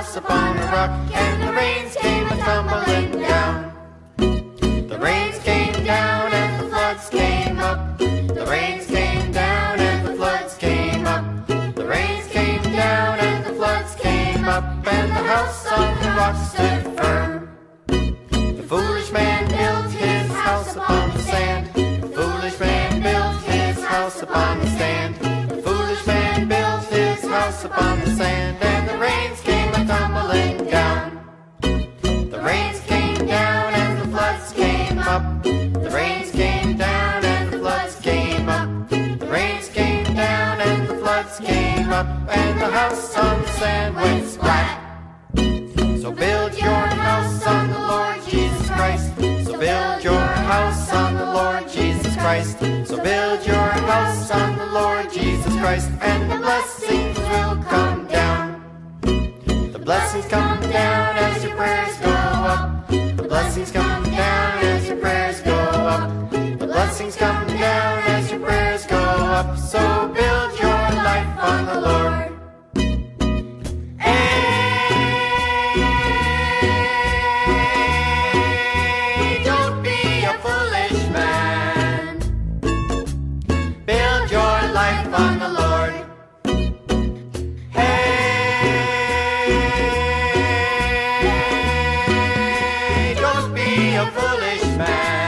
house upon a rock, and the rains came a-tumbling down. The rains came down and the floods came up. The rains came down and the floods came up. The rains came down and the floods came up, and the house on the rock stood firm. The foolish man built his house upon the sand. The foolish man built his house upon the sand. The foolish man built his house upon the sand, and the rains came a-tumbling down. The rains came down and the floods came up. The rains came down and the floods came up. The rains came down and the floods came up, and the house on the sand went splat. So build your house on the Lord Jesus Christ. So build your house on the Lord Jesus Christ. So build your house on the Lord Jesus Christ, and the blessings will come down. The blessings come down as your prayers go up. The blessings come down as your prayers go up. The blessings come down as your prayers go up. So build your life on the Lord. Hey, don't be a foolish man. Build your life on the Lord. Hey, don't be a foolish man.